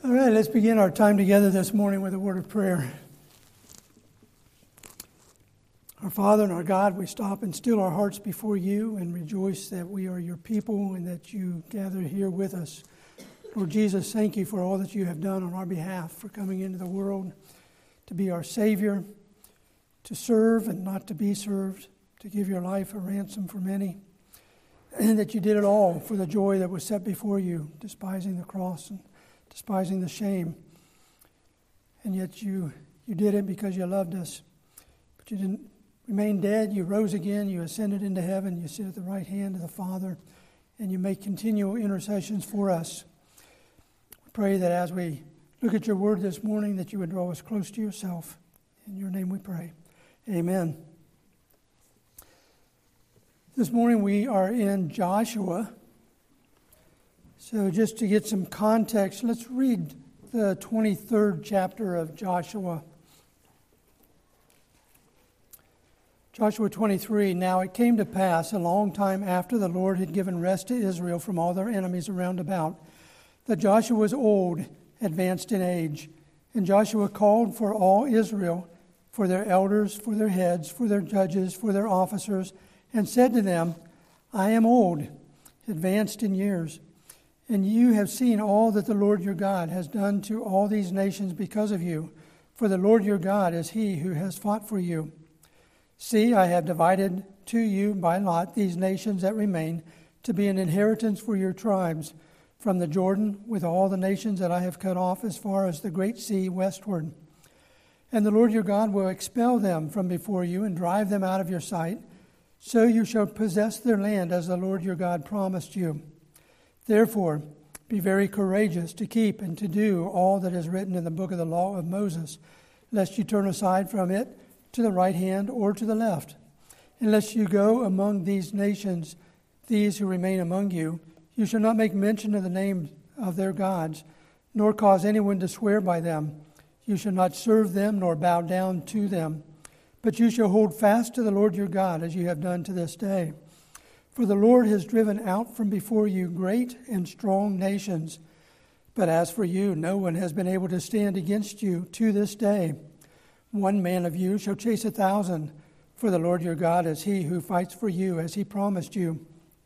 All right, let's begin our time together this morning with a word of prayer. Our Father and our God, we stop and still our hearts before you and rejoice that we are your people and that you gather here with us. Lord Jesus, thank you for all that you have done on our behalf, for coming into the world to be our Savior, to serve and not to be served, to give your life a ransom for many, and that you did it all for the joy that was set before you, despising the cross and despising the shame. And yet you did it because you loved us. But you didn't remain dead. You rose again. You ascended into heaven. You sit at the right hand of the Father. And you make continual intercessions for us. We pray that as we look at your word this morning, that you would draw us close to yourself. In your name we pray. Amen. This morning we are in Joshua. So just to get some context, let's read the 23rd chapter of Joshua. Joshua 23, Now it came to pass a long time after the Lord had given rest to Israel from all their enemies around about, that Joshua was old, advanced in age. And Joshua called for all Israel, for their elders, for their heads, for their judges, for their officers, and said to them, I am old, advanced in years. And you have seen all that the Lord your God has done to all these nations because of you. For the Lord your God is he who has fought for you. See, I have divided to you by lot these nations that remain, to be an inheritance for your tribes, from the Jordan with all the nations that I have cut off as far as the great sea westward. And the Lord your God will expel them from before you and drive them out of your sight. So you shall possess their land as the Lord your God promised you. Therefore, be very courageous to keep and to do all that is written in the book of the law of Moses, lest you turn aside from it to the right hand or to the left. Unless you go among these nations, these who remain among you, you shall not make mention of the name of their gods, nor cause anyone to swear by them. You shall not serve them nor bow down to them. But you shall hold fast to the Lord your God, as you have done to this day. For the Lord has driven out from before you great and strong nations. But as for you, no one has been able to stand against you to this day. One man of you shall chase 1,000, for the Lord your God is he who fights for you, as he promised you.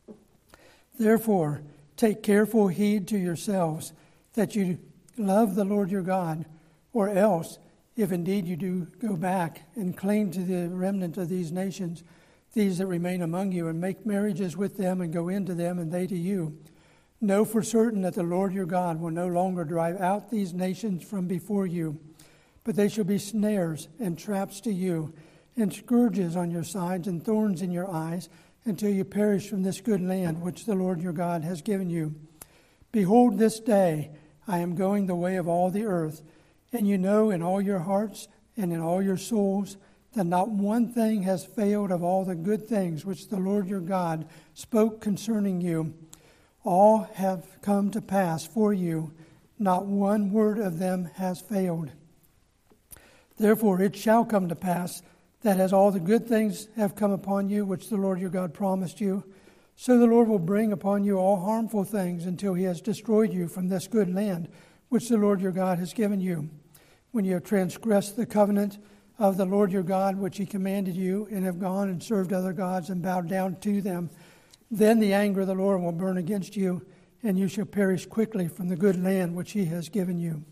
Therefore, take careful heed to yourselves, that you love the Lord your God, or else, if indeed you do go back and cling to the remnant of these nations, these that remain among you, and make marriages with them and go into them, and they to you, know for certain that the Lord your God will no longer drive out these nations from before you, but they shall be snares and traps to you, and scourges on your sides and thorns in your eyes, until you perish from this good land which the Lord your God has given you. Behold, this day I am going the way of all the earth, and you know in all your hearts and in all your souls that not one thing has failed of all the good things which the Lord your God spoke concerning you. All have come to pass for you. Not one word of them has failed. Therefore it shall come to pass that as all the good things have come upon you, which the Lord your God promised you, so the Lord will bring upon you all harmful things until he has destroyed you from this good land, which the Lord your God has given you. When you have transgressed the covenant of the Lord your God, which he commanded you, and have gone and served other gods and bowed down to them, then the anger of the Lord will burn against you, and you shall perish quickly from the good land which he has given you.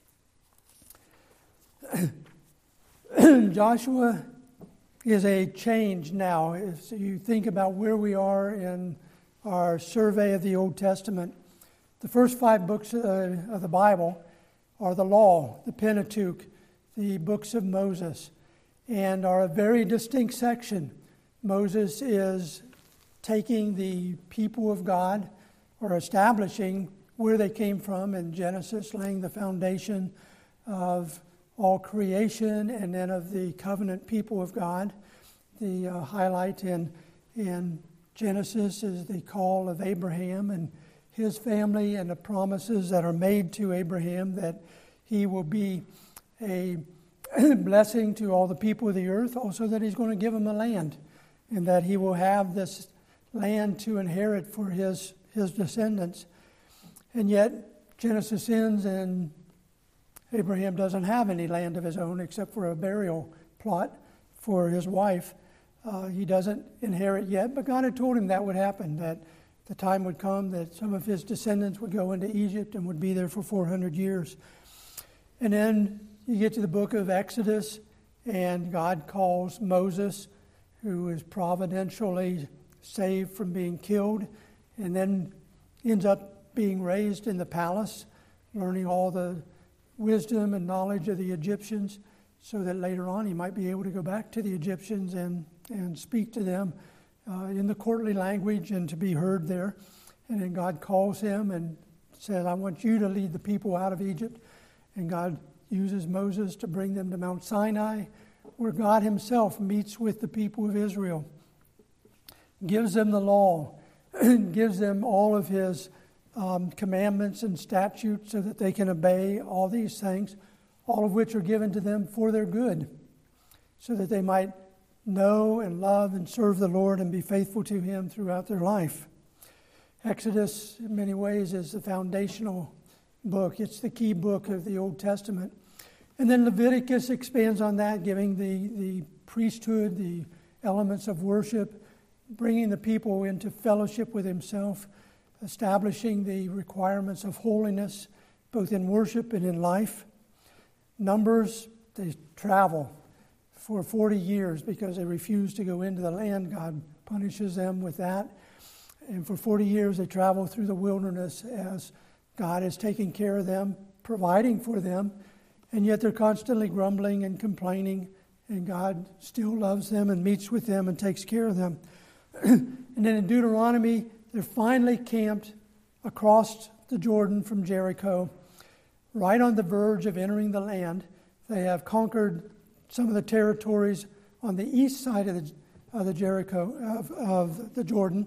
Joshua is a change now. If you think about where we are in our survey of the Old Testament, the first 5 books of the Bible are the law, the Pentateuch, the books of Moses, and are a very distinct section. Moses is taking the people of God, or establishing where they came from in Genesis, laying the foundation of all creation and then of the covenant people of God. The highlight in Genesis is the call of Abraham and his family, and the promises that are made to Abraham that he will be a blessing to all the people of the earth, also that he's going to give them a land, and that he will have this land to inherit for his descendants. And yet Genesis ends and Abraham doesn't have any land of his own except for a burial plot for his wife. He doesn't inherit yet, but God had told him that would happen, that the time would come that some of his descendants would go into Egypt and would be there for 400 years. And then you get to the book of Exodus, and God calls Moses, who is providentially saved from being killed, and then ends up being raised in the palace, learning all the wisdom and knowledge of the Egyptians, so that later on he might be able to go back to the Egyptians and speak to them in the courtly language and to be heard there. And then God calls him and says, I want you to lead the people out of Egypt. And God uses Moses to bring them to Mount Sinai, where God himself meets with the people of Israel, gives them the law, gives them all of his commandments and statutes so that they can obey all these things, all of which are given to them for their good, so that they might know and love and serve the Lord and be faithful to him throughout their life. Exodus, in many ways, is the foundational book. It's the key book of the Old Testament. And then Leviticus expands on that, giving the priesthood, the elements of worship, bringing the people into fellowship with himself, establishing the requirements of holiness, both in worship and in life. Numbers, they travel for 40 years because they refuse to go into the land. God punishes them with that. And for 40 years they travel through the wilderness as God is taking care of them, providing for them, and yet they're constantly grumbling and complaining, and God still loves them and meets with them and takes care of them. And then in Deuteronomy, they're finally camped across the Jordan from Jericho, right on the verge of entering the land. They have conquered some of the territories on the east side of the Jericho, of the Jordan,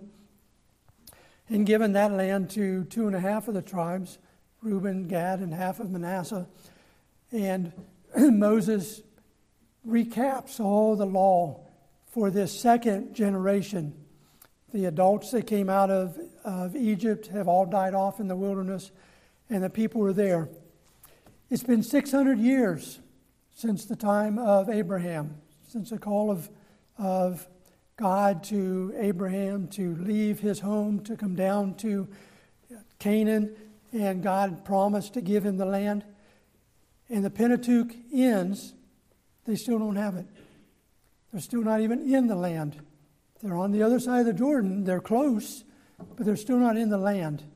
and given that land to 2.5 of the tribes, Reuben, Gad, and half of Manasseh. And Moses recaps all the law for this second generation. The adults that came out of Egypt have all died off in the wilderness, and the people are there. It's been 600 years since the time of Abraham, since the call of God to Abraham to leave his home, to come down to Canaan, and God promised to give him the land. And the Pentateuch ends, they still don't have it. They're still not even in the land. They're on the other side of the Jordan. They're close, but they're still not in the land.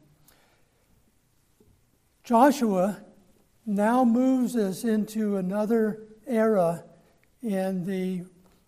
Joshua now moves us into another era in the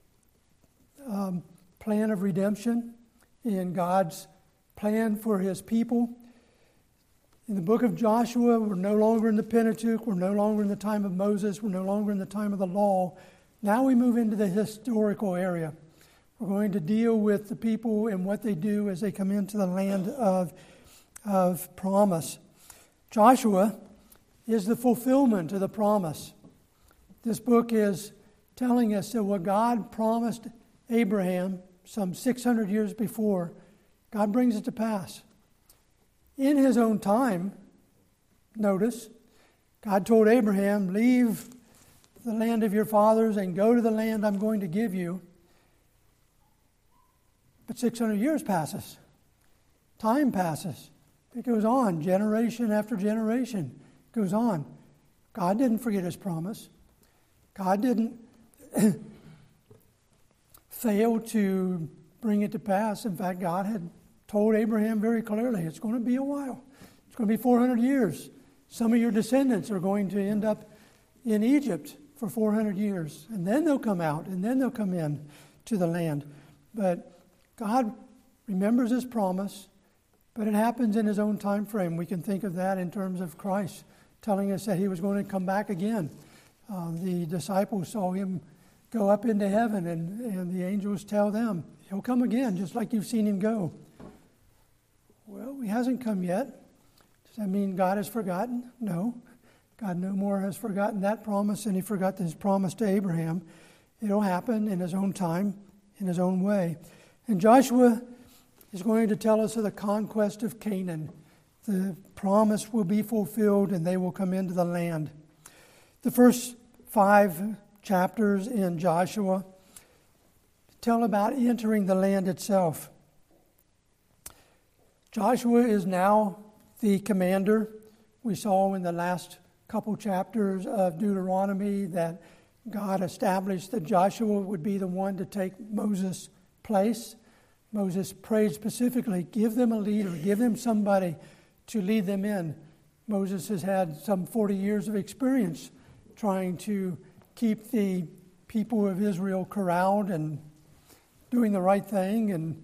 plan of redemption, in God's plan for his people. In the book of Joshua, we're no longer in the Pentateuch, we're no longer in the time of Moses, we're no longer in the time of the law. Now we move into the historical area. We're going to deal with the people and what they do as they come into the land of promise. Joshua is the fulfillment of the promise. This book is telling us that what God promised Abraham some 600 years before, God brings it to pass. In his own time, notice, God told Abraham, leave the land of your fathers and go to the land I'm going to give you. But 600 years passes. Time passes. It goes on, generation after generation. It goes on. God didn't forget his promise. God didn't fail to bring it to pass. In fact, God had told Abraham very clearly, it's going to be a while. It's going to be 400 years. Some of your descendants are going to end up in Egypt for 400 years. And then they'll come out, and then they'll come in to the land. But God remembers his promise, but it happens in his own time frame. We can think of that in terms of Christ telling us that he was going to come back again. The disciples saw him go up into heaven, and the angels tell them, he'll come again, just like you've seen him go. Well, he hasn't come yet. Does that mean God has forgotten? No. God no more has forgotten that promise than he forgot his promise to Abraham. It'll happen in his own time, in his own way. And Joshua is going to tell us of the conquest of Canaan. The promise will be fulfilled and they will come into the land. The first 5 chapters in Joshua tell about entering the land itself. Joshua is now the commander. We saw in the last couple chapters of Deuteronomy that God established that Joshua would be the one to take Moses' place. Moses prayed specifically, give them a leader, give them somebody to lead them in. Moses has had some 40 years of experience trying to keep the people of Israel corralled and doing the right thing and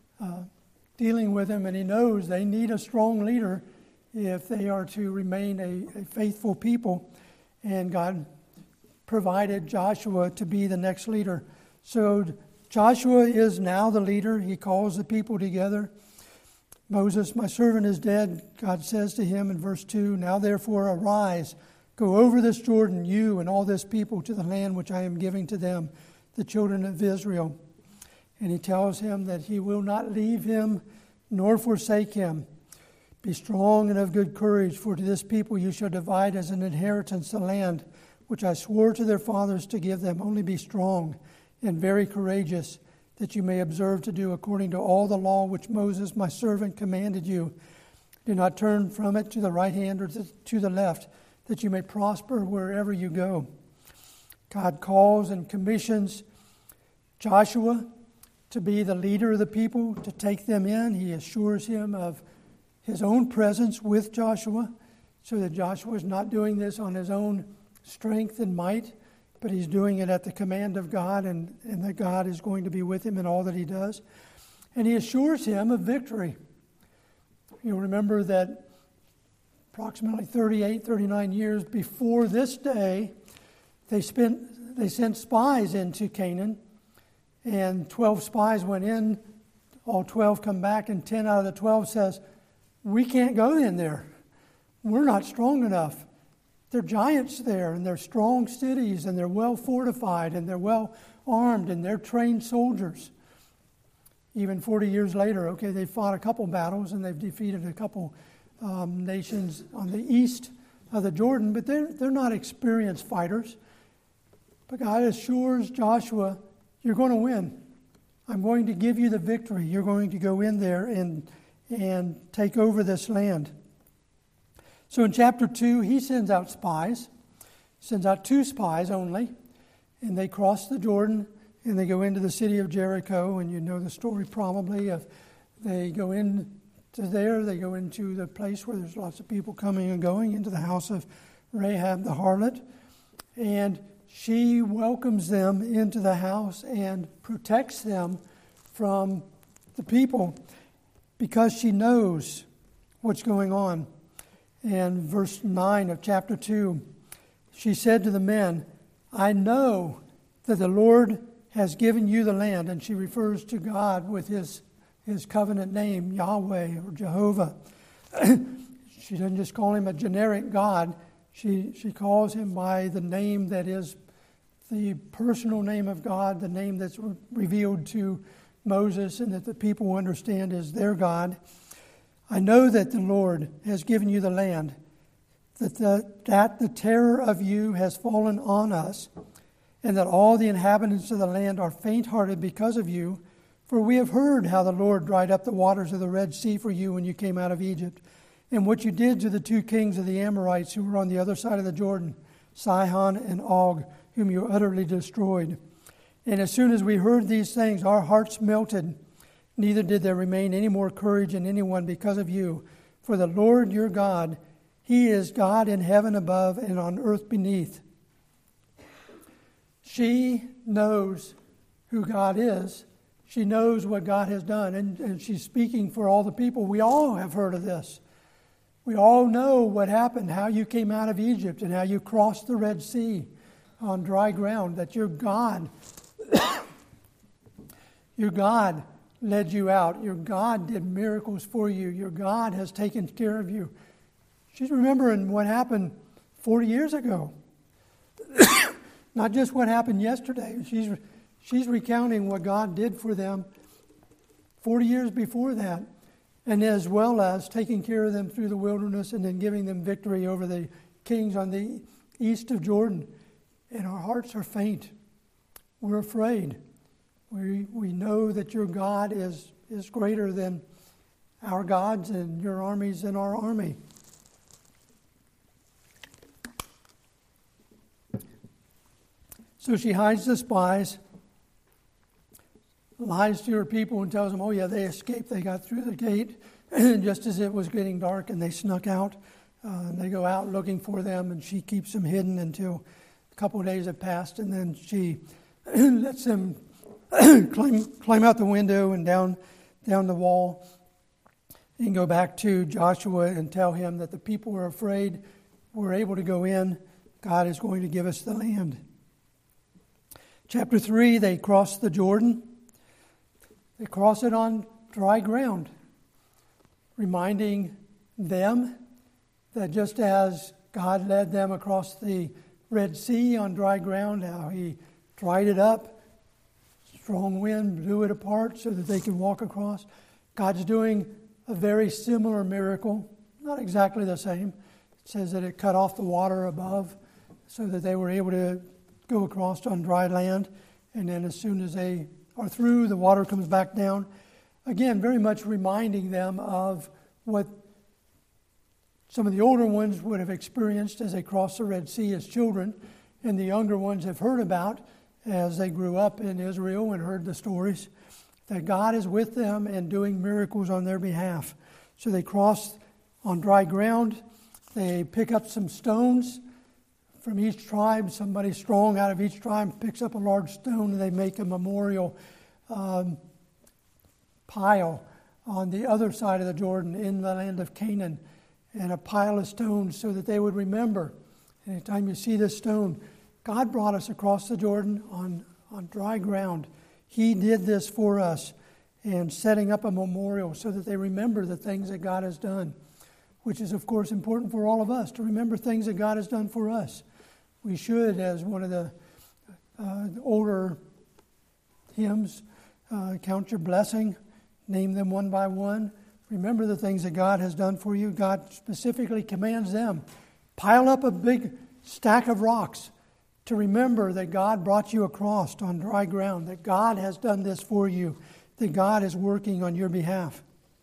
dealing with them. And he knows they need a strong leader if they are to remain a faithful people. And God provided Joshua to be the next leader. So Joshua is now the leader. He calls the people together. Moses, my servant, is dead. God says to him in verse 2, now therefore arise, go over this Jordan, you and all this people, to the land which I am giving to them, the children of Israel. And he tells him that he will not leave him nor forsake him. Be strong and of good courage, for to this people you shall divide as an inheritance the land which I swore to their fathers to give them. Only be strong and very courageous, that you may observe to do according to all the law which Moses my servant commanded you. Do not turn from it to the right hand or to the left, that you may prosper wherever you go. God calls and commissions Joshua to be the leader of the people, to take them in. He assures him of his own presence with Joshua, so that Joshua is not doing this on his own strength and might, but he's doing it at the command of God, and that God is going to be with him in all that he does. And he assures him of victory. You'll remember that approximately 39 years before this day, they sent spies into Canaan, and 12 spies went in. All 12 come back, and 10 out of the 12 says, we can't go in there. We're not strong enough. They're giants there, and they're strong cities, and they're well fortified, and they're well armed, and they're trained soldiers. Even 40 years later, they fought a couple battles, and they've defeated a couple nations on the east of the Jordan, but they're not experienced fighters. But God assures Joshua, you're going to win. I'm going to give you the victory. You're going to go in there and take over this land. So in chapter 2, he sends out spies, sends out 2 spies only, and they cross the Jordan, and they go into the city of Jericho, and you know the story probably of they go into there, they go into the place where there's lots of people coming and going, into the house of Rahab the harlot, and she welcomes them into the house and protects them from the people because she knows what's going on. And verse 9 of chapter 2, she said to the men, I know that the Lord has given you the land. And she refers to God with his covenant name, Yahweh or Jehovah. She doesn't just call him a generic God. She calls him by the name that is the personal name of God, the name that's revealed to Moses and that the people understand is their God. I know that the Lord has given you the land, that the terror of you has fallen on us, and that all the inhabitants of the land are faint-hearted because of you. For we have heard how the Lord dried up the waters of the Red Sea for you when you came out of Egypt, and what you did to the 2 kings of the Amorites who were on the other side of the Jordan, Sihon and Og, whom you utterly destroyed. And as soon as we heard these things, our hearts melted. Neither did there remain any more courage in anyone because of you. For the Lord your God, he is God in heaven above and on earth beneath. She knows who God is. She knows what God has done. And she's speaking for all the people. We all have heard of this. We all know what happened, how you came out of Egypt and how you crossed the Red Sea on dry ground, that your God, your God led you out. Your God did miracles for you. Your God has taken care of you. She's remembering what happened 40 years ago. Not just what happened yesterday. She's recounting what God did for them 40 years before that, and as well as taking care of them through the wilderness and then giving them victory over the kings on the east of Jordan, and our hearts are faint. We're afraid. We know that your God is greater than our gods and your armies than our army. So she hides the spies, lies to her people and tells them, oh yeah, they escaped. They got through the gate just as it was getting dark, and they snuck out. They go out looking for them, and she keeps them hidden until a couple of days have passed, and then she lets them climb out the window and down the wall and go back to Joshua and tell him that the people are afraid. We're able to go in. God is going to give us the land. Chapter 3, they cross the Jordan. They cross it on dry ground, reminding them that just as God led them across the Red Sea on dry ground, how he dried it up, strong wind blew it apart so that they could walk across. God's doing a very similar miracle, not exactly the same. It says that it cut off the water above so that they were able to go across on dry land, and then as soon as they are through, the water comes back down. Again, very much reminding them of what some of the older ones would have experienced as they crossed the Red Sea as children, and the younger ones have heard about as they grew up in Israel and heard the stories, that God is with them and doing miracles on their behalf. So they cross on dry ground. They pick up some stones from each tribe. Somebody strong out of each tribe picks up a large stone, and they make a memorial pile on the other side of the Jordan in the land of Canaan, and a pile of stones so that they would remember. Anytime you see this stone, God brought us across the Jordan on dry ground. He did this for us, and setting up a memorial so that they remember the things that God has done, which is, of course, important for all of us to remember things that God has done for us. We should, as one of the older hymns, count your blessing, name them one by one. Remember the things that God has done for you. God specifically commands them. Pile up a big stack of rocks to remember that God brought you across on dry ground, that God has done this for you, that God is working on your behalf.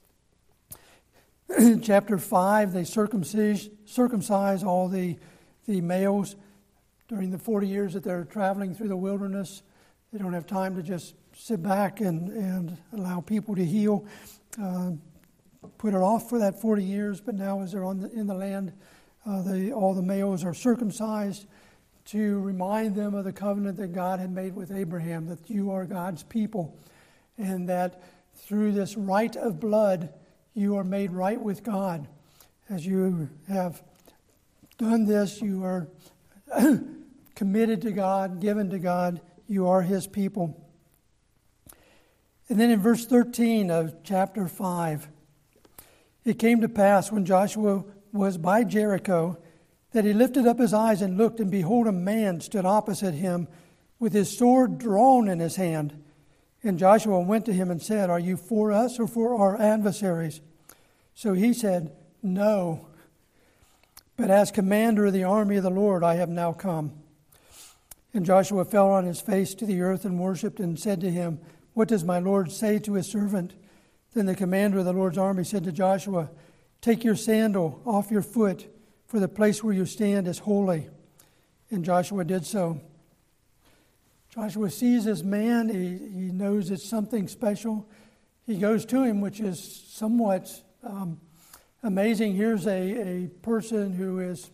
Chapter 5, they circumcise all the males during the 40 years that they're traveling through the wilderness. They don't have time to just sit back and allow people to heal. Put it off for that 40 years, but now as they're in the land, all the males are circumcised to remind them of the covenant that God had made with Abraham, that you are God's people, and that through this rite of blood, you are made right with God. As you have done this, you are committed to God, given to God, you are His people. And then in verse 13 of chapter 5, it came to pass when Joshua was by Jericho that he lifted up his eyes and looked, and behold, a man stood opposite him with his sword drawn in his hand. And Joshua went to him and said, "Are you for us or for our adversaries?" So he said, "No, but as commander of the army of the Lord I have now come." And Joshua fell on his face to the earth and worshipped and said to him, "What does my Lord say to his servant?" Then the commander of the Lord's army said to Joshua, "Take your sandal off your foot, for the place where you stand is holy." And Joshua did so. Joshua sees this man. He knows it's something special. He goes to him, which is somewhat amazing. Here's a person who is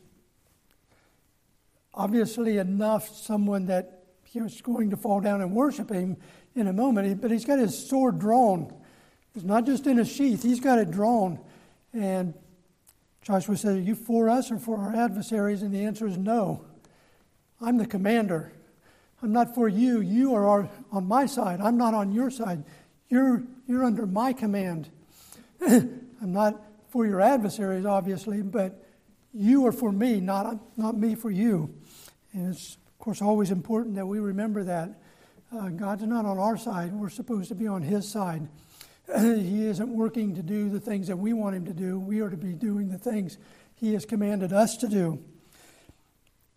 obviously someone that he's going to fall down and worship him in a moment, but he's got his sword drawn. It's not just in a sheath, he's got it drawn. And Joshua said, "Are you for us or for our adversaries?" And the answer is no. I'm the commander. I'm not for you. You are on my side. I'm not on your side. You're under my command. I'm not for your adversaries, obviously, but you are for me, not me for you. And it's, of course, always important that we remember that. God's not on our side. We're supposed to be on His side. He isn't working to do the things that we want Him to do. We are to be doing the things He has commanded us to do.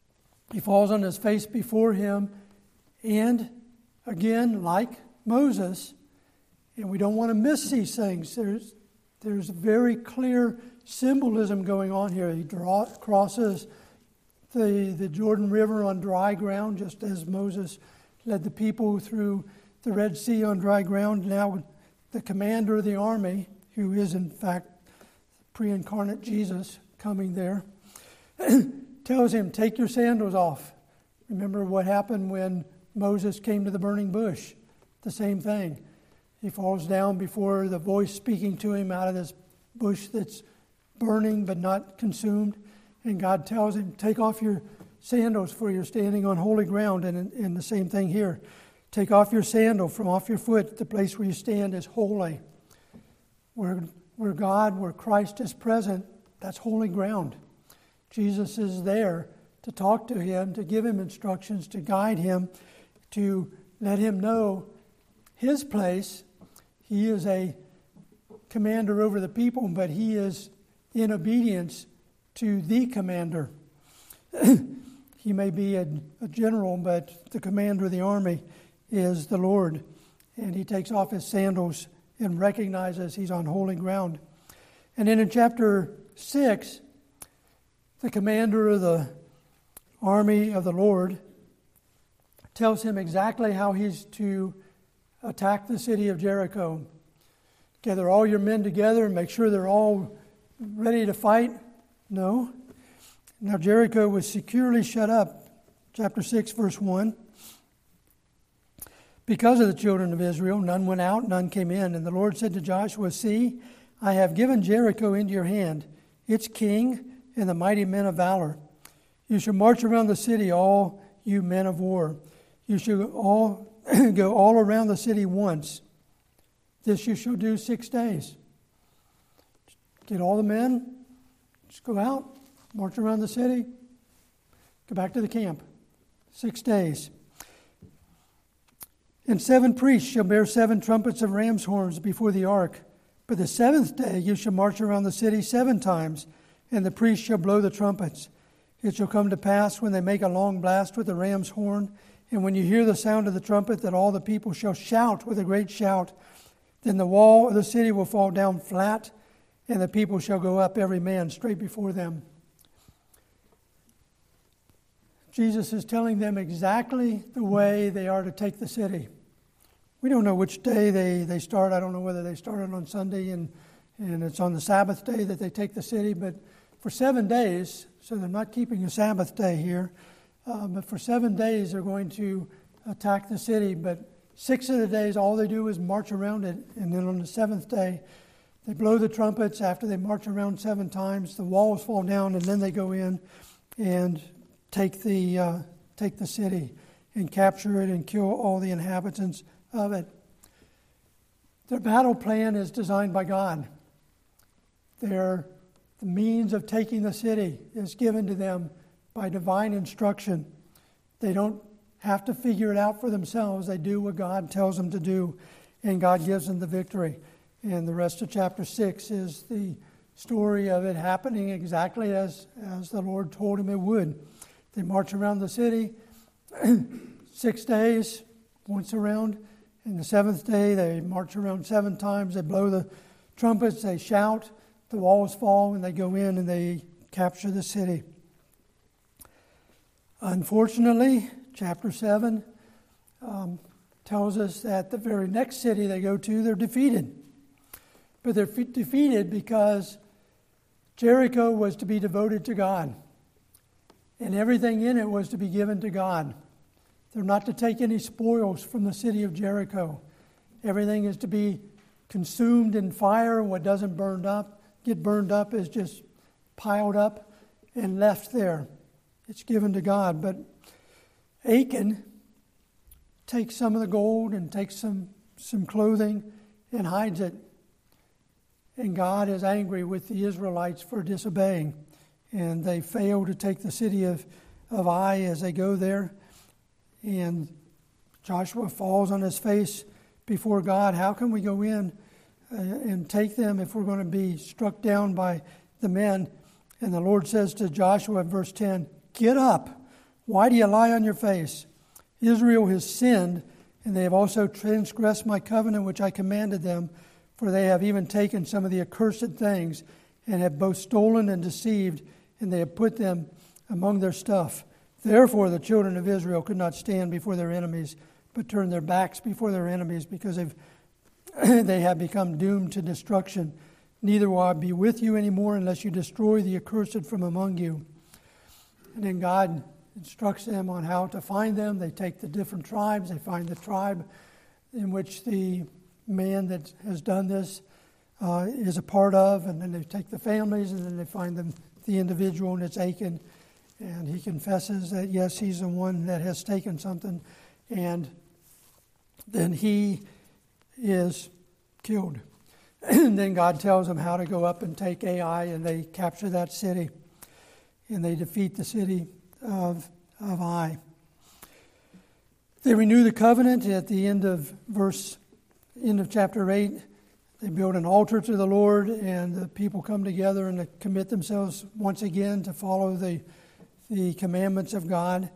He falls on his face before him, and again, like Moses, and we don't want to miss these things. There's very clear symbolism going on here. He crosses the Jordan River on dry ground, just as Moses led the people through the Red Sea on dry ground. Now the commander of the army, who is in fact pre-incarnate Jesus coming there, tells him, take your sandals off. Remember what happened when Moses came to the burning bush? The same thing. He falls down before the voice speaking to him out of this bush that's burning but not consumed. And God tells him, take off your sandals, for you're standing on holy ground. And the same thing here. Take off your sandal from off your foot. The place where you stand is holy. Where Christ is present, that's holy ground. Jesus is there to talk to him, to give him instructions, to guide him, to let him know his place. He is a commander over the people, but he is in obedience to the commander. He may be a general, but the commander of the army is the Lord. And he takes off his sandals and recognizes he's on holy ground. And then in chapter 6, the commander of the army of the Lord tells him exactly how he's to attack the city of Jericho. Gather all your men together and make sure they're all ready to fight. No. Now Jericho was securely shut up. Chapter 6, verse 1. Because of the children of Israel, none went out, none came in. And the Lord said to Joshua, see, I have given Jericho into your hand, its king and the mighty men of valor. You shall march around the city, all you men of war. You shall all go all around the city once. This you shall do 6 days. Get all the men, just go out, march around the city, go back to the camp. 6 days. And 7 priests shall bear 7 trumpets of ram's horns before the ark. But the 7th day you shall march around the city 7 times, and the priests shall blow the trumpets. It shall come to pass when they make a long blast with the ram's horn, and when you hear the sound of the trumpet, that all the people shall shout with a great shout. Then the wall of the city will fall down flat, and the people shall go up every man straight before them. Jesus is telling them exactly the way they are to take the city. We don't know which day they start. I don't know whether they started on Sunday and it's on the Sabbath day that they take the city. But for 7 days, so they're not keeping a Sabbath day here, but for 7 days they're going to attack the city. But 6 of the days, all they do is march around it. And then on the 7th day, they blow the trumpets. After they march around 7 times, the walls fall down, and then they go in and take the city and capture it and kill all the inhabitants of it. Their battle plan is designed by God. The means of taking the city is given to them by divine instruction. They don't have to figure it out for themselves. They do what God tells them to do, and God gives them the victory. And the rest of chapter 6 is the story of it happening exactly as the Lord told him it would. They march around the city 6 days, once around. And the 7th day, they march around 7 times. They blow the trumpets. They shout. The walls fall, and they go in and they capture the city. Unfortunately, chapter 7 tells us that the very next city they go to, they're defeated. But they're defeated because Jericho was to be devoted to God. And everything in it was to be given to God. They're not to take any spoils from the city of Jericho. Everything is to be consumed in fire. What doesn't get burned up is just piled up and left there. It's given to God. But Achan takes some of the gold and takes some clothing and hides it. And God is angry with the Israelites for disobeying. And they fail to take the city of Ai as they go there. And Joshua falls on his face before God. How can we go in and take them if we're going to be struck down by the men? And the Lord says to Joshua, verse 10, get up, Why do you lie on your face? Israel has sinned, and they have also transgressed my covenant which I commanded them, for they have even taken some of the accursed things, and have both stolen and deceived, and they have put them among their stuff. Therefore the children of Israel could not stand before their enemies, but turned their backs before their enemies, because they have become doomed to destruction. Neither will I be with you anymore unless you destroy the accursed from among you. And then God instructs them on how to find them. They take the different tribes. They find the tribe in which the man that has done this is a part of, and then they take the families, and then they find the individual, and it's Achan, and he confesses that yes, he's the one that has taken something, and then he is killed. And then God tells them how to go up and take Ai, and they capture that city, and they defeat the city of Ai. They renew the covenant at the end of chapter 8. They build an altar to the Lord, and the people come together and they commit themselves once again to follow the commandments of God.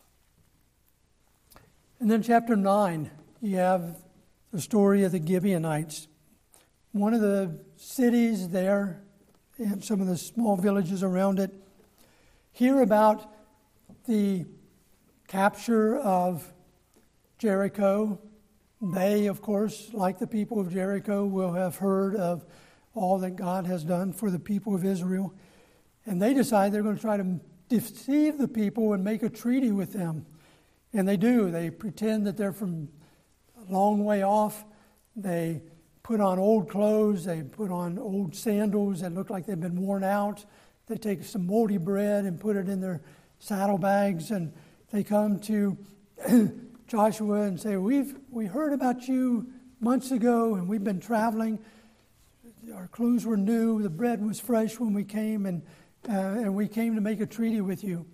And then chapter 9, you have the story of the Gibeonites. One of the cities there, and some of the small villages around it, hear about the capture of Jericho. They, of course, like the people of Jericho, will have heard of all that God has done for the people of Israel. And they decide they're going to try to deceive the people and make a treaty with them. And they do. They pretend that they're from a long way off. They put on old clothes. They put on old sandals that look like they've been worn out. They take some moldy bread and put it in their saddlebags, and they come to Joshua and say, we heard about you months ago, and we've been traveling. Our clothes were new, the bread was fresh when we came, and we came to make a treaty with you.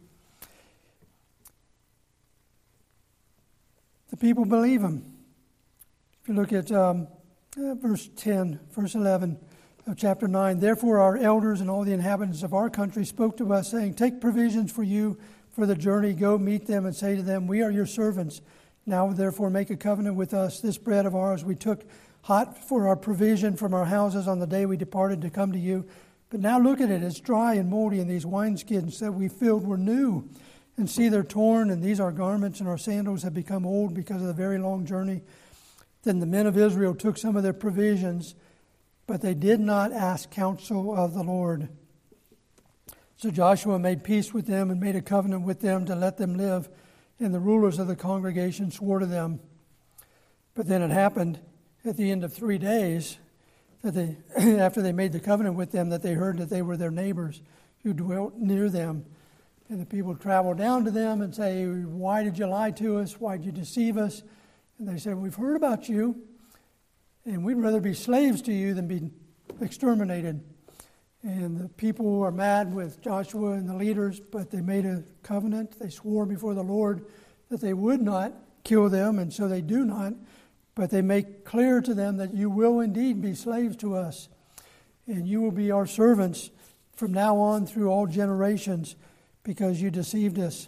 The people believe him. If you look at verse 11 of chapter 9, therefore our elders and all the inhabitants of our country spoke to us, saying, take provisions for you for the journey, go meet them and say to them, we are your servants. Now therefore make a covenant with us. This bread of ours we took hot for our provision from our houses on the day we departed to come to you. But now look at it, it's dry and moldy, and these wineskins that we filled were new. And see, they're torn, and these our garments and our sandals have become old because of the very long journey. Then the men of Israel took some of their provisions, but they did not ask counsel of the Lord. So Joshua made peace with them and made a covenant with them to let them live. And the rulers of the congregation swore to them. But then it happened at the end of 3 days, that after they made the covenant with them, that they heard that they were their neighbors who dwelt near them. And the people traveled down to them and say, why did you lie to us? Why did you deceive us? And they said, we've heard about you, and we'd rather be slaves to you than be exterminated. And the people are mad with Joshua and the leaders, but they made a covenant. They swore before the Lord that they would not kill them, and so they do not. But they make clear to them that you will indeed be slaves to us, and you will be our servants from now on through all generations, because you deceived us.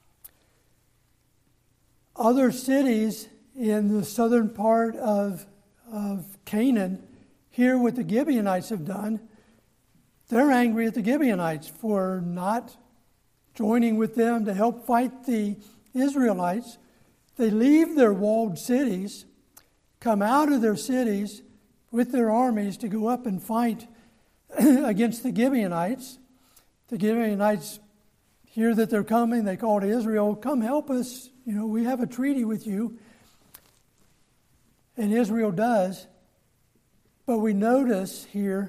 Other cities in the southern part of Canaan hear what the Gibeonites have done. They're angry at the Gibeonites for not joining with them to help fight the Israelites. They leave their walled cities, come out of their cities with their armies to go up and fight against the Gibeonites. The Gibeonites hear that they're coming. They call to Israel, come help us. We have a treaty with you. And Israel does. But we notice here,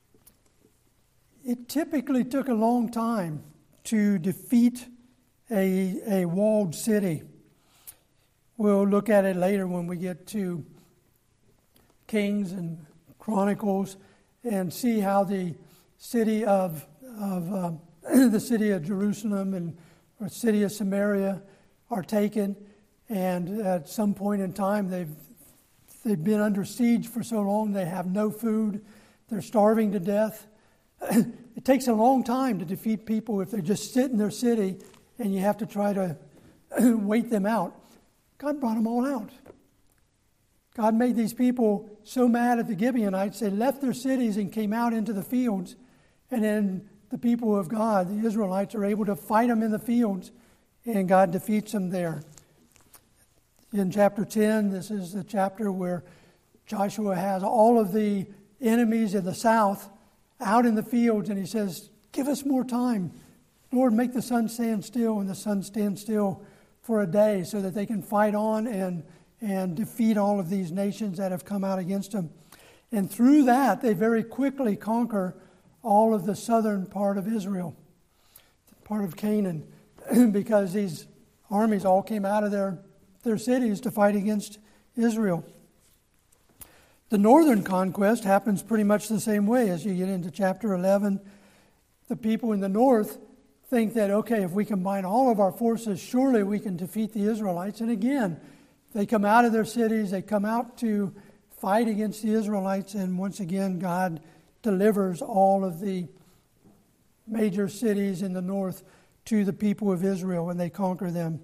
it typically took a long time to defeat a walled city. We'll look at it later when we get to Kings and Chronicles and see how the city of Jerusalem and the city of Samaria are taken, and at some point in time they've been under siege for so long they have no food, they're starving to death. It takes a long time to defeat people if they just sit in their city and you have to try to wait them out. God brought them all out. God made these people so mad at the Gibeonites, they left their cities and came out into the fields. And then the people of God, the Israelites, are able to fight them in the fields, and God defeats them there. In chapter 10, this is the chapter where Joshua has all of the enemies in the south out in the fields, and he says, give us more time. Lord, make the sun stand still, and the sun stand still for a day so that they can fight on and defeat all of these nations that have come out against them. And through that, they very quickly conquer all of the southern part of Israel, part of Canaan, because these armies all came out of their cities to fight against Israel. The northern conquest happens pretty much the same way. As you get into chapter 11, the people in the north think that, okay, if we combine all of our forces, surely we can defeat the Israelites. And again, they come out of their cities, they come out to fight against the Israelites, and once again, God delivers all of the major cities in the north to the people of Israel, and they conquer them.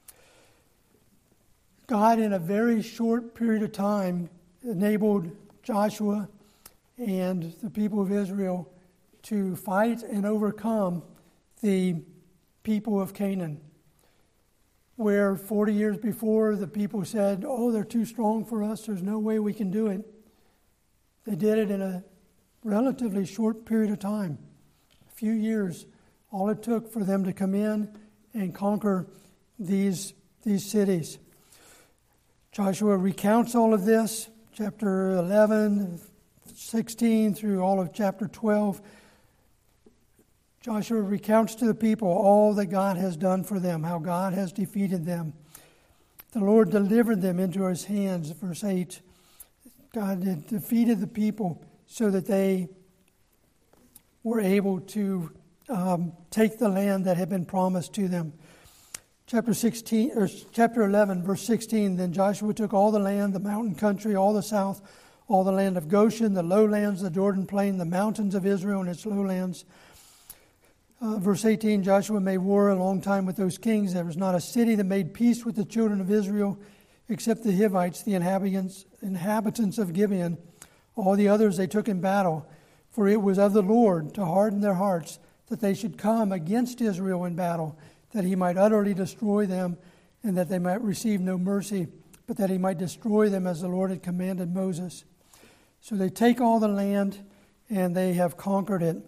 God, in a very short period of time, enabled Joshua and the people of Israel to fight and overcome the people of Canaan. Where 40 years before the people said, oh, they're too strong for us, there's no way we can do it. They did it in a relatively short period of time, a few years. All it took for them to come in and conquer these cities. Joshua recounts all of this, chapter 11, 16 through all of chapter 12. Joshua recounts to the people all that God has done for them, how God has defeated them. The Lord delivered them into his hands, verse 8. God had defeated the people so that they were able to take the land that had been promised to them. Chapter 11, verse 16, then Joshua took all the land, the mountain country, all the south, all the land of Goshen, the lowlands, the Jordan plain, the mountains of Israel and its lowlands. Verse 18, Joshua made war a long time with those kings. There was not a city that made peace with the children of Israel except the Hivites, the inhabitants of Gibeon. All the others they took in battle. For it was of the Lord to harden their hearts, that they should come against Israel in battle, that he might utterly destroy them, and that they might receive no mercy, but that he might destroy them as the Lord had commanded Moses. So they take all the land, and they have conquered it.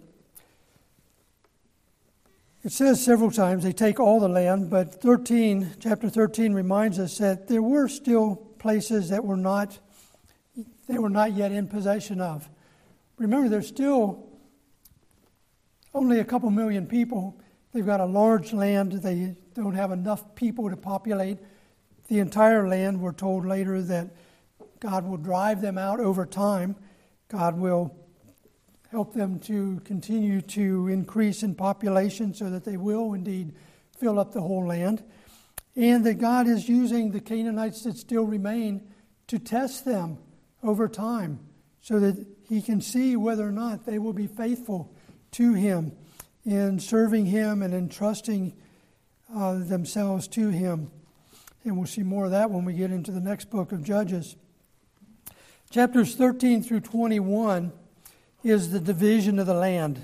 It says several times they take all the land, but chapter 13 reminds us that there were still places that they were not yet in possession of. Remember, there's still only a couple million people. They've got a large land. They don't have enough people to populate the entire land. We're told later that God will drive them out over time. God will help them to continue to increase in population so that they will indeed fill up the whole land. And that God is using the Canaanites that still remain to test them over time so that he can see whether or not they will be faithful to him in serving him and entrusting themselves to him. And we'll see more of that when we get into the next book of Judges. Chapters 13 through 21 is the division of the land.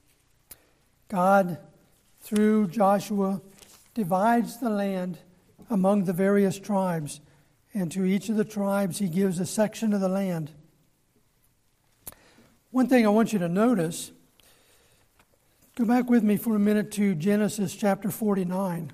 God, through Joshua, divides the land among the various tribes, and to each of the tribes he gives a section of the land. One thing I want you to notice, go back with me for a minute to Genesis chapter 49.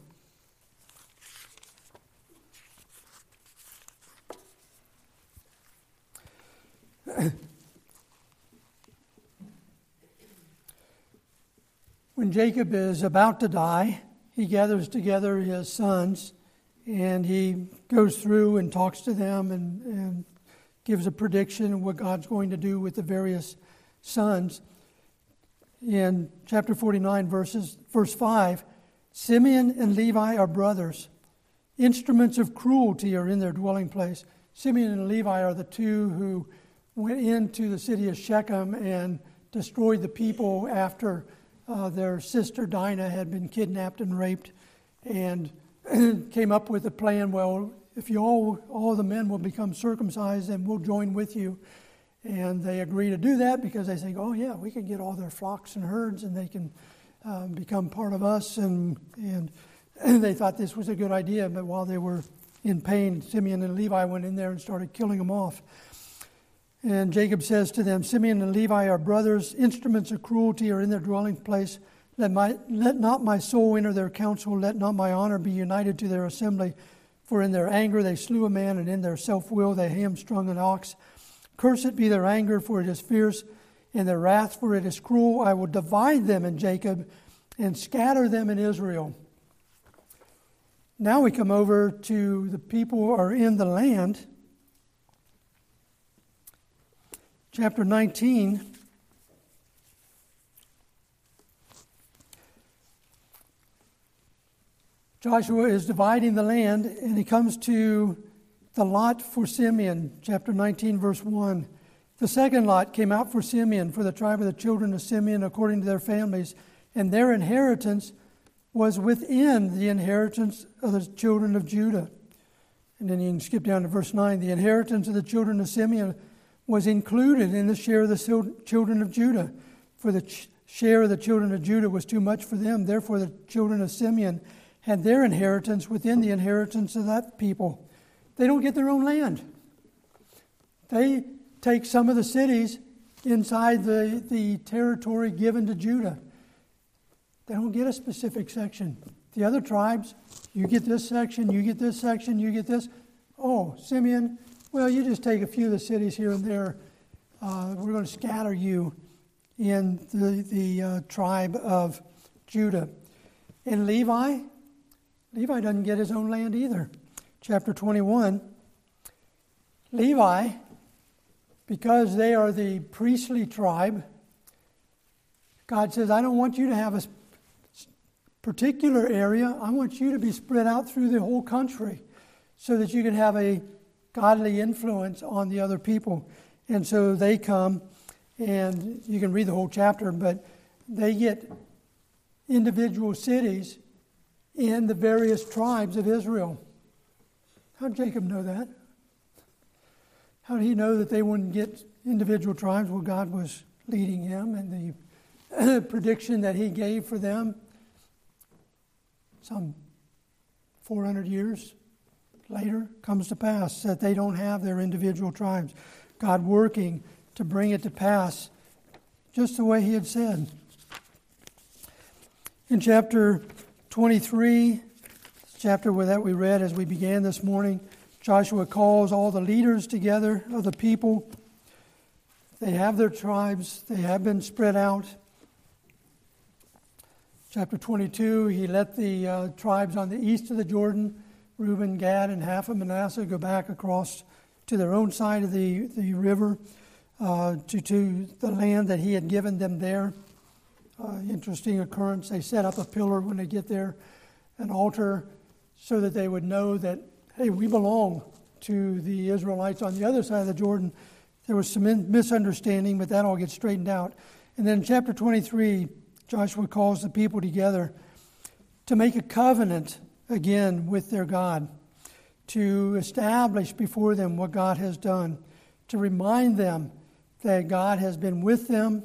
When Jacob is about to die, he gathers together his sons and he goes through and talks to them and gives a prediction of what God's going to do with the various sons. In chapter 49, verse 5, Simeon and Levi are brothers. Instruments of cruelty are in their dwelling place. Simeon and Levi are the two who went into the city of Shechem and destroyed the people after their sister Dinah had been kidnapped and raped and came up with a plan. Well, if you all the men will become circumcised, then we'll join with you. And they agree to do that because they think, oh yeah, we can get all their flocks and herds, and they can become part of us. And they thought this was a good idea. But while they were in pain, Simeon and Levi went in there and started killing them off. And Jacob says to them, Simeon and Levi are brothers. Instruments of cruelty are in their dwelling place. Let not my soul enter their council. Let not my honor be united to their assembly. For in their anger they slew a man, and in their self-will they hamstrung an ox. Cursed be their anger, for it is fierce, and their wrath, for it is cruel. I will divide them in Jacob and scatter them in Israel. Now we come over to the people who are in the land. Chapter 19. Joshua is dividing the land, and he comes to the lot for Simeon, chapter 19, verse 1. The second lot came out for Simeon, for the tribe of the children of Simeon, according to their families, and their inheritance was within the inheritance of the children of Judah. And then you can skip down to verse 9. The inheritance of the children of Simeon was included in the share of the children of Judah, for the share of the children of Judah was too much for them. Therefore, the children of Simeon had their inheritance within the inheritance of that people. They don't get their own land. They take some of the cities inside the territory given to Judah. They don't get a specific section. The other tribes, you get this section, you get this section, you get this. Oh, Simeon, well, you just take a few of the cities here and there. We're going to scatter you in the tribe of Judah. And Levi doesn't get his own land either. Chapter 21, Levi, because they are the priestly tribe, God says, I don't want you to have a particular area. I want you to be spread out through the whole country so that you can have a godly influence on the other people. And so they come, and you can read the whole chapter, but they get individual cities in the various tribes of Israel. How did Jacob know that? How did he know that they wouldn't get individual tribes? Well, God was leading him, and the prediction that he gave for them some 400 years later comes to pass, that they don't have their individual tribes. God working to bring it to pass just the way he had said. In chapter 23, chapter that we read as we began this morning, Joshua calls all the leaders together of the people. They have their tribes. They have been spread out. Chapter 22, he let the tribes on the east of the Jordan, Reuben, Gad, and half of Manasseh, go back across to their own side of the river, to the land that he had given them there. Interesting occurrence. They set up a pillar when they get there, an altar, so that they would know that, hey, we belong to the Israelites on the other side of the Jordan. There was some misunderstanding, but that all gets straightened out. And then in chapter 23, Joshua calls the people together to make a covenant again with their God, to establish before them what God has done, to remind them that God has been with them,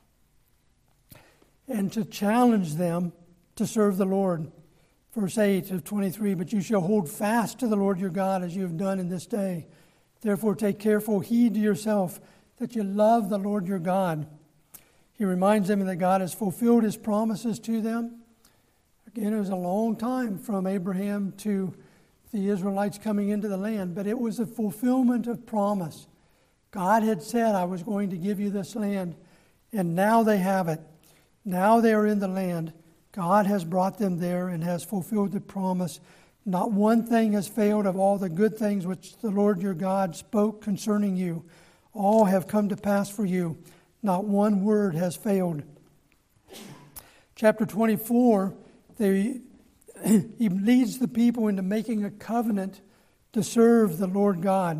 and to challenge them to serve the Lord. Verse 8 of 23, but you shall hold fast to the Lord your God as you have done in this day. Therefore take careful heed to yourself that you love the Lord your God. He reminds them that God has fulfilled his promises to them. Again, it was a long time from Abraham to the Israelites coming into the land, but it was a fulfillment of promise. God had said, I was going to give you this land, and now they have it. Now they are in the land. God has brought them there and has fulfilled the promise. Not one thing has failed of all the good things which the Lord your God spoke concerning you. All have come to pass for you. Not one word has failed. Chapter 24, he leads the people into making a covenant to serve the Lord God.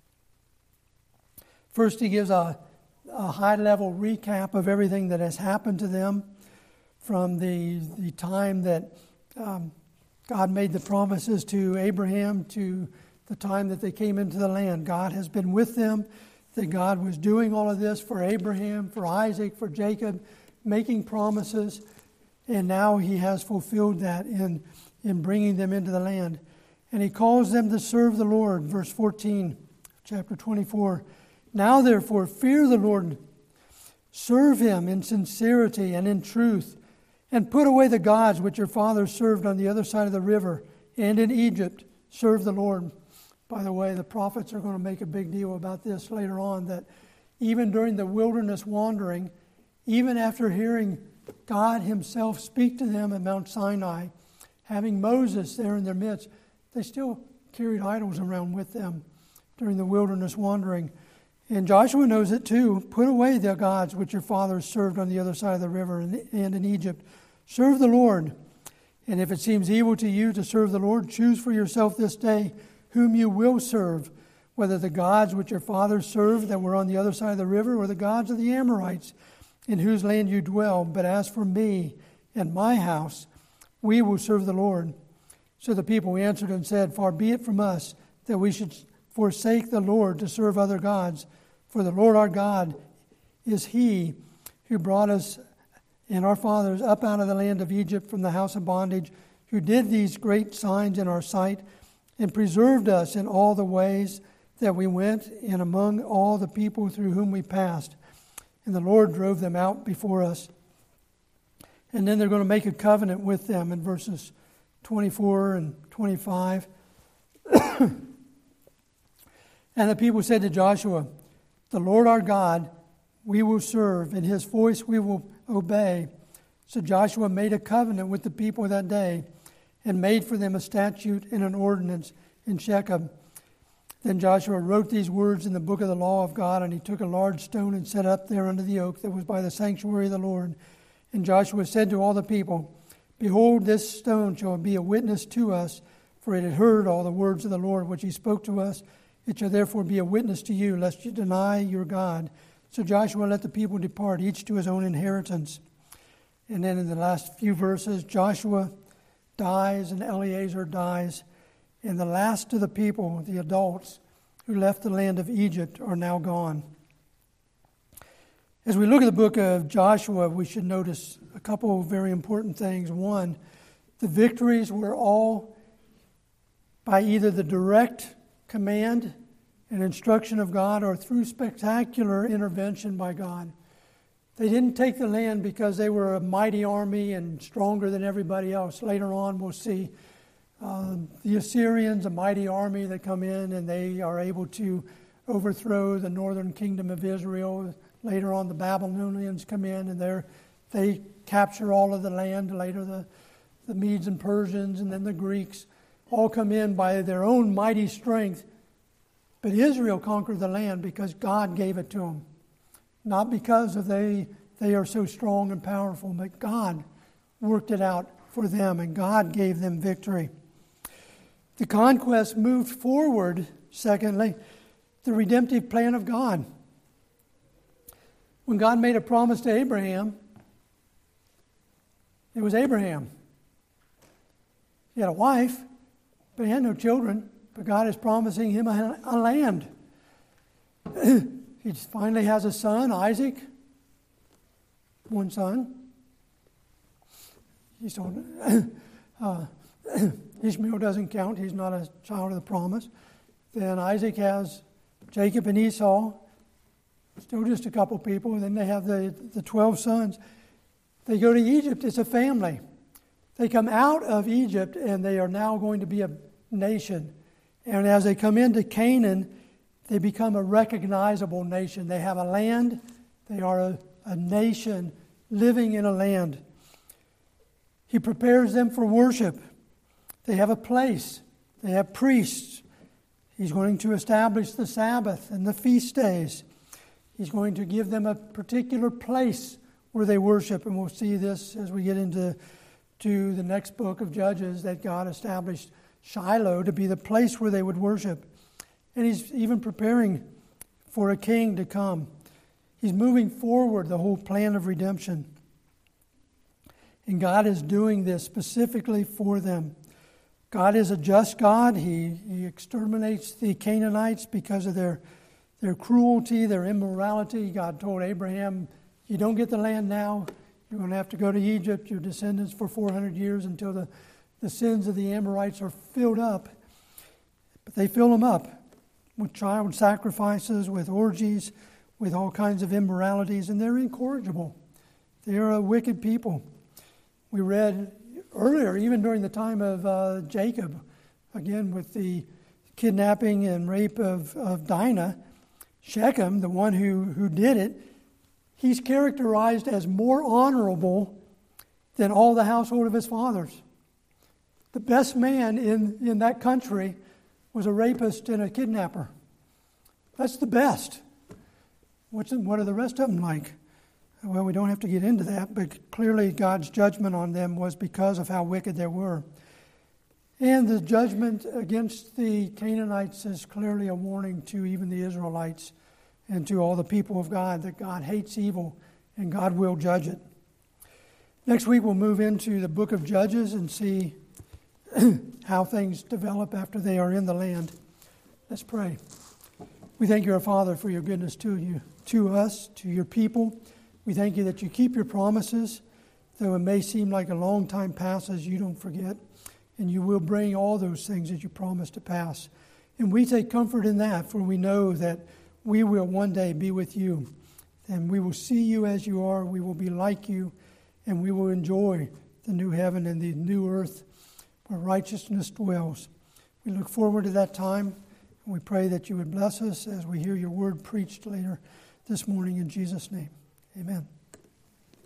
First, he gives a high-level recap of everything that has happened to them from the time that God made the promises to Abraham to the time that they came into the land. God has been with them, that God was doing all of this for Abraham, for Isaac, for Jacob, making promises, and now he has fulfilled that in bringing them into the land. And he calls them to serve the Lord. Verse 14, chapter 24. Now therefore, fear the Lord, serve him in sincerity and in truth, and put away the gods which your fathers served on the other side of the river, and in Egypt serve the Lord. By the way, the prophets are going to make a big deal about this later on, that even during the wilderness wandering, even after hearing God himself speak to them at Mount Sinai, having Moses there in their midst, they still carried idols around with them during the wilderness wandering. And Joshua knows it too. Put away the gods which your fathers served on the other side of the river and in Egypt. Serve the Lord. And if it seems evil to you to serve the Lord, choose for yourself this day whom you will serve, whether the gods which your fathers served that were on the other side of the river, or the gods of the Amorites, in whose land you dwell. But as for me and my house, we will serve the Lord. So the people answered and said, Far be it from us that we should forsake the Lord to serve other gods. For the Lord our God is he who brought us and our fathers up out of the land of Egypt from the house of bondage, who did these great signs in our sight, and preserved us in all the ways that we went, and among all the people through whom we passed. And the Lord drove them out before us. And then they're going to make a covenant with them in verses 24 and 25. And the people said to Joshua, The Lord our God we will serve, and his voice we will obey. So Joshua made a covenant with the people that day, and made for them a statute and an ordinance in Shechem. Then Joshua wrote these words in the book of the law of God, and he took a large stone and set up there under the oak that was by the sanctuary of the Lord. And Joshua said to all the people, Behold, this stone shall be a witness to us, for it had heard all the words of the Lord which he spoke to us. It shall therefore be a witness to you, lest you deny your God. So Joshua let the people depart, each to his own inheritance. And then in the last few verses, Joshua dies and Eleazar dies. And the last of the people, the adults who left the land of Egypt, are now gone. As we look at the book of Joshua, we should notice a couple of very important things. One, the victories were all by either the direct command and instruction of God or through spectacular intervention by God. They didn't take the land because they were a mighty army and stronger than everybody else. Later on, we'll see the Assyrians, a mighty army that come in, and they are able to overthrow the northern kingdom of Israel. Later on, the Babylonians come in, and they capture all of the land. Later, the Medes and Persians, and then the Greeks all come in by their own mighty strength. But Israel conquered the land because God gave it to them. Not because of they are so strong and powerful, but God worked it out for them, and God gave them victory. The conquest moved forward, secondly, the redemptive plan of God. When God made a promise to Abraham, it was Abraham. He had a wife, but he had no children. But God is promising him a land. He finally has a son, Isaac. One son. Ishmael doesn't count. He's not a child of the promise. Then Isaac has Jacob and Esau. Still just a couple people. And then they have the 12 sons. They go to Egypt. It's a family. They come out of Egypt, and they are now going to be a nation. And as they come into Canaan, they become a recognizable nation. They have a land. They are a nation living in a land. He prepares them for worship. They have a place. They have priests. He's going to establish the Sabbath and the feast days. He's going to give them a particular place where they worship. And we'll see this as we get into the next book of Judges, that God established Shiloh to be the place where they would worship. And he's even preparing for a king to come. He's moving forward the whole plan of redemption. And God is doing this specifically for them. God is a just God. He exterminates the Canaanites because of their cruelty, their immorality. God told Abraham, you don't get the land now. You're going to have to go to Egypt, your descendants, for 400 years until the sins of the Amorites are filled up. But they fill them up with child sacrifices, with orgies, with all kinds of immoralities, and they're incorrigible. They're a wicked people. We read earlier, even during the time of Jacob, again with the kidnapping and rape of Dinah, Shechem, the one who did it, he's characterized as more honorable than all the household of his fathers. The best man in that country was a rapist and a kidnapper. That's the best. What are the rest of them like? Well, we don't have to get into that, but clearly God's judgment on them was because of how wicked they were. And the judgment against the Canaanites is clearly a warning to even the Israelites and to all the people of God that God hates evil and God will judge it. Next week we'll move into the book of Judges and see how things develop after they are in the land. Let's pray. We thank you, our Father, for your goodness to us, to your people. We thank you that you keep your promises, though it may seem like a long time passes, you don't forget, and you will bring all those things that you promised to pass. And we take comfort in that, for we know that we will one day be with you, and we will see you as you are, we will be like you, and we will enjoy the new heaven and the new earth where righteousness dwells. We look forward to that time, and we pray that you would bless us as we hear your word preached later this morning in Jesus' name. Amen.